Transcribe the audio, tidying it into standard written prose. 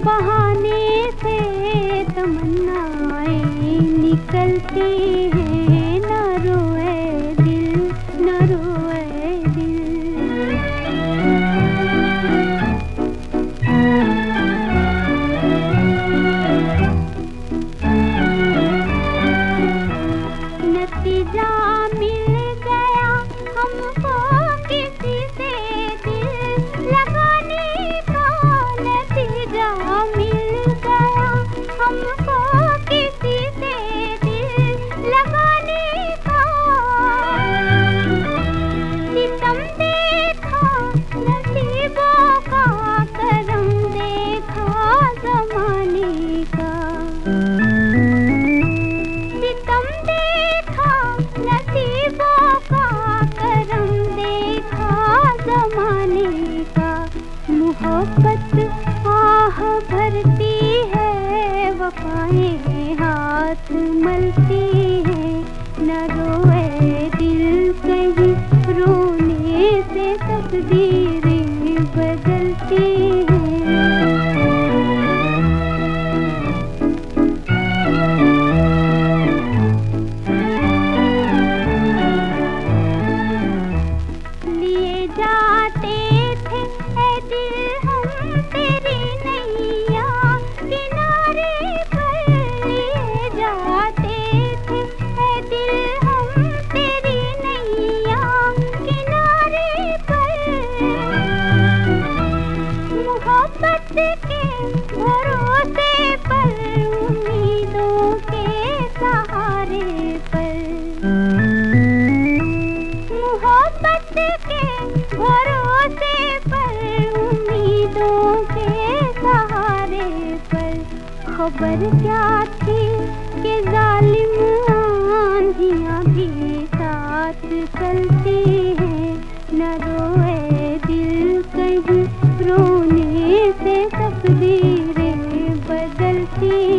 बहाने से तमन्नाएं निकलती हैं, न रोए दिल, न रोए दिल। नतीजा मिल गया हमको किसी से दिल लगाने का, नतीजा मिल गया हमको किसी से दिल लगाने का। सितम देखा नसीबों का, करम देखा ज़माने का। सितम देखा नसीबों का, करम देखा ज़माने का। मोहब्बत आह भरती है, वफ़ाएं हाथ मलती है, न रोए दिल कहीं रोने से तकदीरें बदलती हैं। लिए जाते थे ऐ दिल हम तेरी नैया, किनारे पर लिए जाते थे ऐ दिल हम तेरी नैया, किनारे पर। मोहब्बत के भरोसे पर, उम्मीदों के सहारे पर। मोहब्बत के भरोसे पर, उम्मीदों के सहारे पर। खबर क्या थी कि जालिम आंधियां भी साथ चलती हैं, न रोए दिल कहीं रोने से तकदीरें बदलती।